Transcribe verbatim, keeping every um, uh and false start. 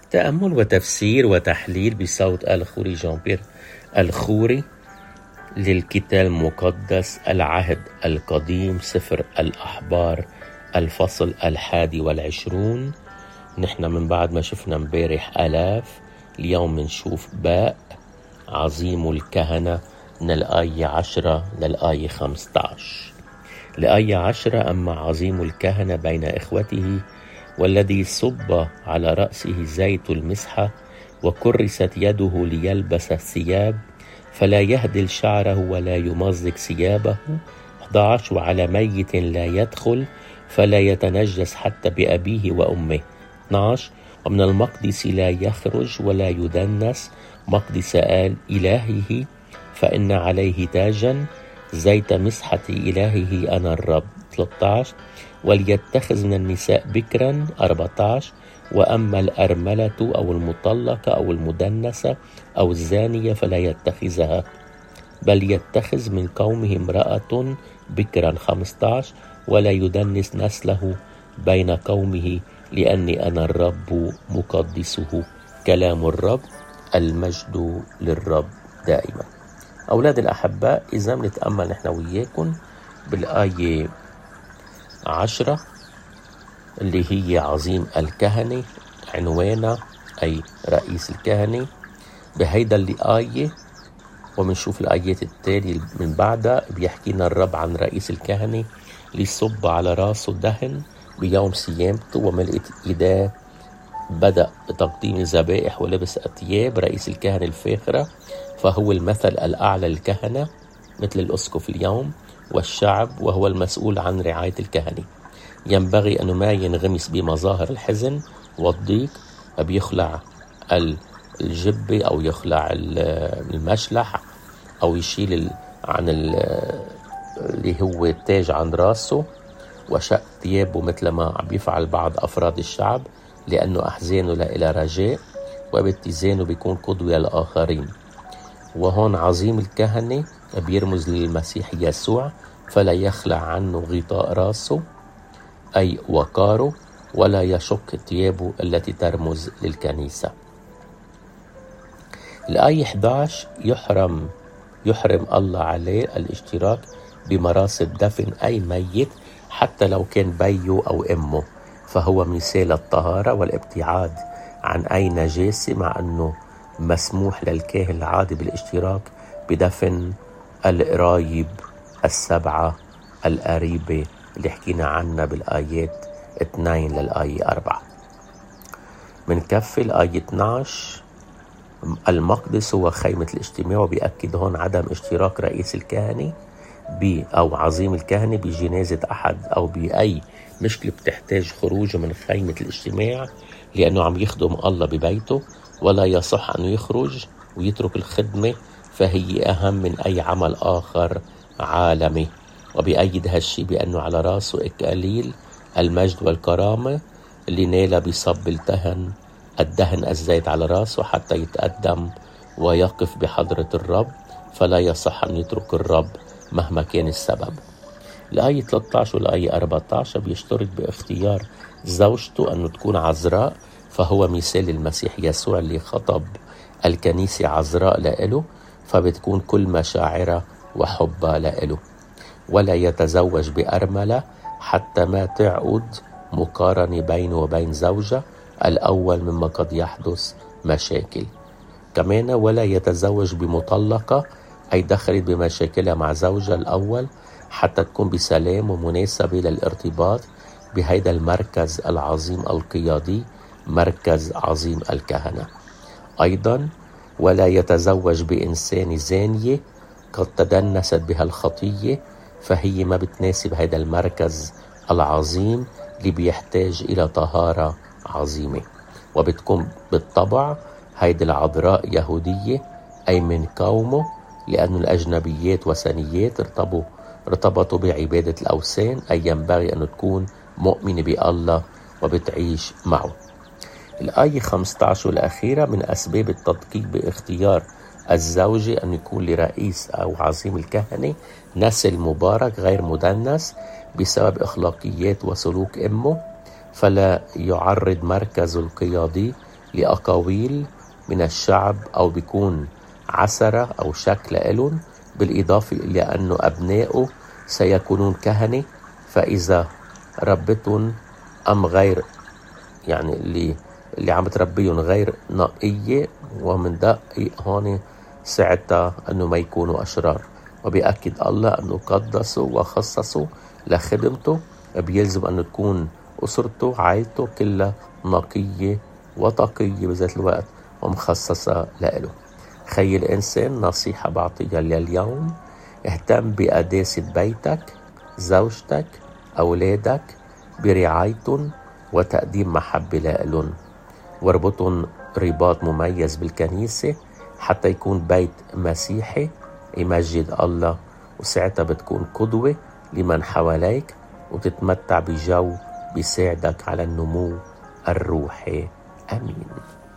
تأمل وتفسير وتحليل بصوت الخوري جان بيير الخوري للكتاب المقدس العهد القديم سفر الأحبار الفصل الحادي والعشرون. نحن من بعد ما شفنا امبارح آلاف، اليوم منشوف باء عظيم الكهنة من الآية عشرة للآية خمسة عشر. الآية عشرة: أما عظيم الكهنة بين إخوته والذي صب على رأسه زيت المسحة وكرست يده ليلبس الثياب فلا يهدل شعره ولا يمزق ثيابه. أحد عشر: وعلى ميت لا يدخل فلا يتنجس حتى بأبيه وأمه. اثني عشر: ومن المقدس لا يخرج ولا يدنس مقدس إلهه فإن عليه تاجا زيت مسحة إلهه أنا الرب. ثلاثة عشر: وليتخذ من النساء بكرا. أربعة عشر: وأما الأرملة أو المطلقة أو المدنسة أو الزانية فلا يتخذها بل يتخذ من قومه امرأة بكرا. خمسة عشر: ولا يدنس نسله بين قومه لأني أنا الرب مقدسه. كلام الرب، المجد للرب دائما. أولاد الأحباء، إذا بنتأمل نحن وياكم بالآية عشرة اللي هي عظيم الكهنة، عنوانا أي رئيس الكهنة، بهيدا الآية ومنشوف الآيات التالية من بعدها بيحكي لنا الرب عن رئيس الكهنة اللي صب على راسه دهن بيوم صيامته وملئت إيداه بدأ بتقديم الذبائح ولبس أثياب رئيس الكهنة الفاخرة، فهو المثل الأعلى للكهنة مثل الأسقف اليوم والشعب، وهو المسؤول عن رعاية الكهنة. ينبغي أنه ما ينغمس بمظاهر الحزن والضيق، بيخلع الجبة أو يخلع المشلح أو يشيل عن اللي هو التاج عن راسه وشق ثيابه مثل ما عم بيفعل بعض أفراد الشعب، لأنه أحزانه لا إلى رجاء وباتزانه بيكون قدوة للآخرين. وهون عظيم الكهنة بيرمز للمسيح يسوع، فلا يخلع عنه غطاء راسه أي وقاره ولا يشق ثيابه التي ترمز للكنيسة. الآية أحد عشر: يحرم يحرم الله عليه الاشتراك بمراسم دفن أي ميت حتى لو كان بيه أو أمه، فهو مثال الطهارة والابتعاد عن أي نجاسة، مع أنه مسموح للكاهن العادي بالاشتراك بدفن القرايب السبعة القريبة اللي حكينا عنها بالآيات اثنين للآية أربعة. من كفي الآية اثني عشر: المقدس هو خيمة الاجتماع، وبيأكد هون عدم اشتراك رئيس الكهنة ب أو عظيم الكهنة بجنازة أحد أو بأي مشكلة بتحتاج خروجه من خيمة الاجتماع، لأنه عم يخدم الله ببيته، ولا يصح أنه يخرج ويترك الخدمة، فهي أهم من أي عمل آخر عالمي. وبيأيد هالشي بأنه على راسه إكاليل المجد والكرامة اللي نال بصب الدهن الدهن الزيت على راسه حتى يتقدم ويقف بحضرة الرب، فلا يصح أن يترك الرب مهما كان السبب. الآية ثلاثة عشر والآية أربعة عشر بيشترط باختيار زوجته أنه تكون عذراء، فهو مثال المسيح يسوع اللي خطب الكنيسة عذراء لإله، فبتكون كل مشاعرها وحبها لإله. ولا يتزوج بأرملة حتى ما تعود مقارنة بينه وبين زوجة الأول، مما قد يحدث مشاكل. كمان ولا يتزوج بمطلقة أي دخلت بمشاكلها مع زوجها الأول حتى تكون بسلام ومناسبة للارتباط بهيدا المركز العظيم القيادي، مركز عظيم الكهنة. أيضا ولا يتزوج بإنسان زانية قد تدنست بها الخطية، فهي ما بتناسب هيدا المركز العظيم اللي بيحتاج إلى طهارة عظيمة. وبتكون بالطبع هيدي العذراء يهودية أي من قومه، لأن الأجنبيات وثنيات ارتبطوا ارتبطوا بعبادة الأوثان، أي ينبغي أن تكون مؤمنة بالله وبتعيش معه. الآية خمسة عشر الأخيرة: من أسباب التدقيق باختيار الزوجة أن يكون لرئيس أو عظيم الكهنة نسل مبارك غير مدنس بسبب أخلاقيات وسلوك أمه، فلا يعرض مركزه القيادي لأقاويل من الشعب أو بيكون عسرة أو شكل إلهم، بالإضافة إلى أنه أبنائه سيكونون كهنة. فإذا ربتهم أم غير يعني اللي اللي عم تربيهم غير نقية ومن دقيق هون ساعتها أنه ما يكونوا أشرار. وبيأكد الله أنه قدسوا وخصصوا لخدمته، بيلزم أنه تكون أسرته عائلته كلها نقية وتقية بذات الوقت ومخصصة لإله. خي الإنسان نصيحة بعطيها لليوم: اهتم بقداسة بيتك، زوجتك، أولادك، برعايتهم وتقديم محبة لإلهم، واربطهم رباط مميز بالكنيسة حتى يكون بيت مسيحي يمجد الله، وساعتها بتكون قدوة لمن حواليك وتتمتع بجو بيساعدك على النمو الروحي. آمين.